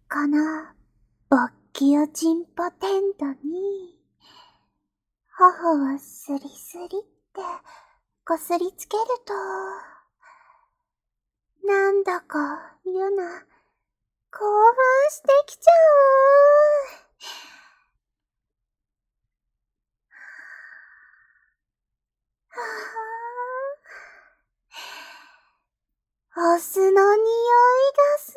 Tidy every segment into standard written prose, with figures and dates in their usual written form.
このぼっきおちんぽテントに、頬をスリスリってこすりつけると、なんだかゆな、興奮してきちゃう。お酢の匂いがす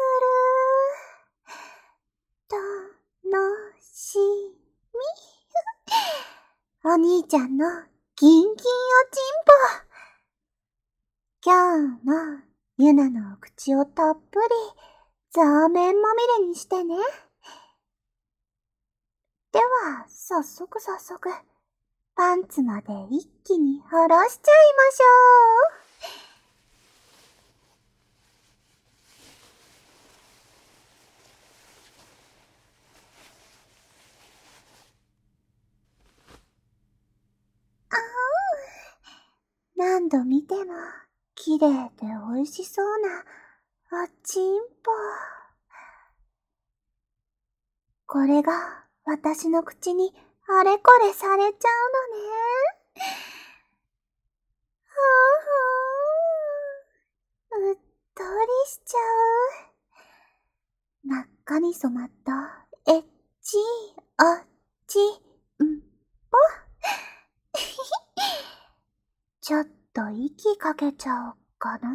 る。楽しみ。お兄ちゃんのギンギンおちんぽ。今日もゆなのお口をたっぷりザーメンまみれにしてね。では、早速、パンツまで一気に下ろしちゃいましょう。何度見ても綺麗で美味しそうなおちんぽ。これが私の口にあれこれされちゃうのね。うっとりしちゃう。真っ赤に染まったエッチおちんぽ。ちょっと息かけちゃおっかな。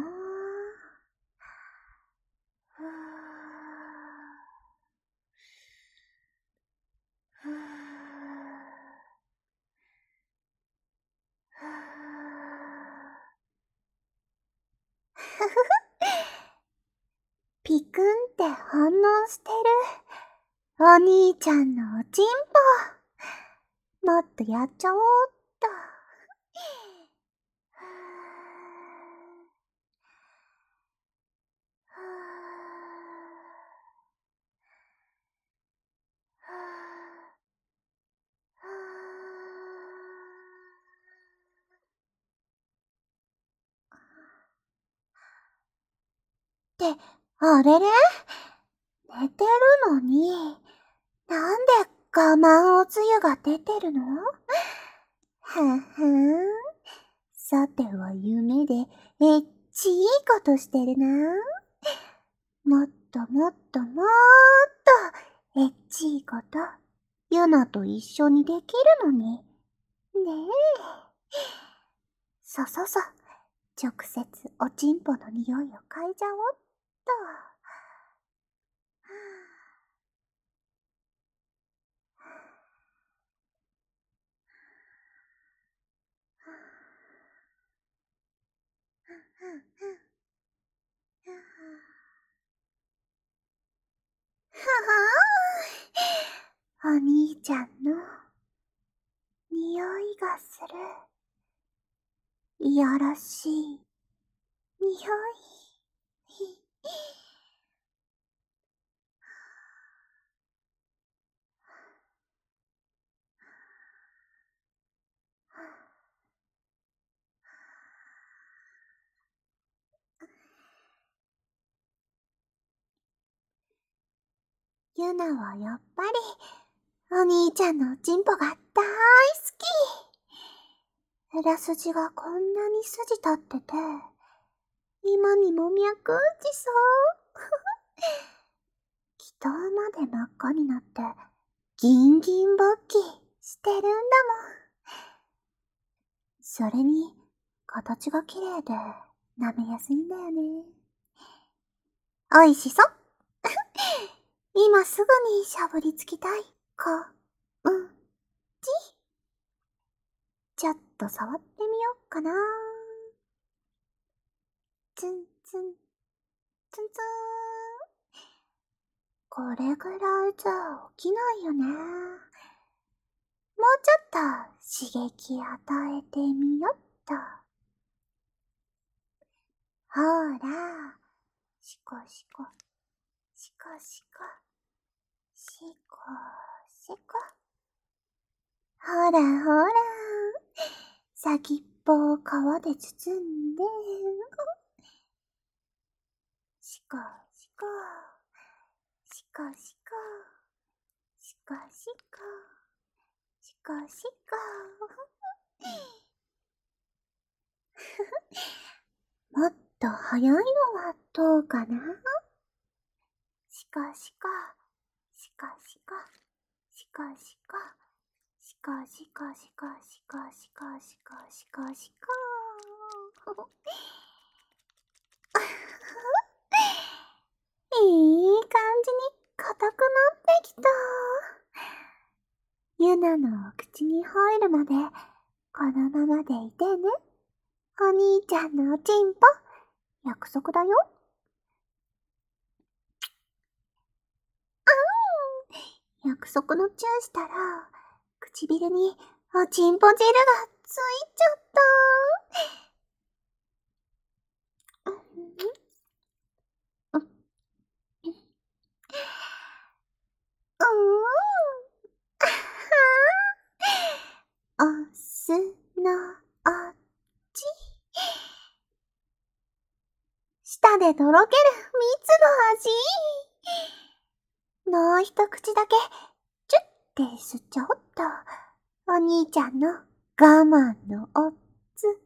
ピクンって反応してる。お兄ちゃんのおちんぽ。もっとやっちゃおうっと。って、あれれ？寝てるのに、なんで我慢おつゆが出てるの？ははん。さては夢でエッチいことしてるな。もっともっともっとエッチいこと、ユナと一緒にできるのに。ねえ。そう、直接おちんぽの匂いを嗅いじゃおっと。お兄ちゃんの匂いがする。いやらしい匂い。ユナはやっぱりお兄ちゃんのおちんぽが大好き。裏筋がこんなに筋立ってて、今にも脈打ちそう。祈祷まで真っ赤になって、ギンギン勃起してるんだもん。それに、形が綺麗で舐めやすいんだよね。おいしそ。今すぐにしゃぶりつきたい。ち。ちょっと触ってみよっかな。ツンツン、ツンツーン。これぐらいじゃ起きないよね。もうちょっと刺激与えてみよっと。ほら、シコシコ、シコシコ、シコシコ。ほら、先っぽを皮で包んで、シコシコ、シコかしか、しかしか、しかしか。もっと早いのはどうかな。しかしか、しかしか、しかしか、しかしかしかしかしかしかしかしか。いい感じに硬くなってきた。ユナのお口に入るまで、このままでいてね。お兄ちゃんのおちんぽ、約束だよ。約束のチューしたら、唇におちんぽ汁がついちゃった。お酢のおち。舌でとろける蜜の味。もう一口だけ、チュッて吸っちゃおっと。お兄ちゃんの我慢のおつゆ。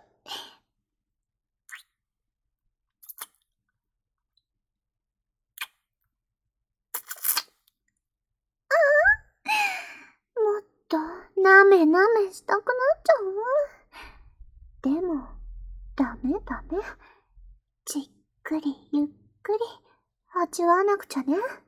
もっとなめなめしたくなっちゃう。でも、ダメ。じっくりゆっくり味わわなくちゃね。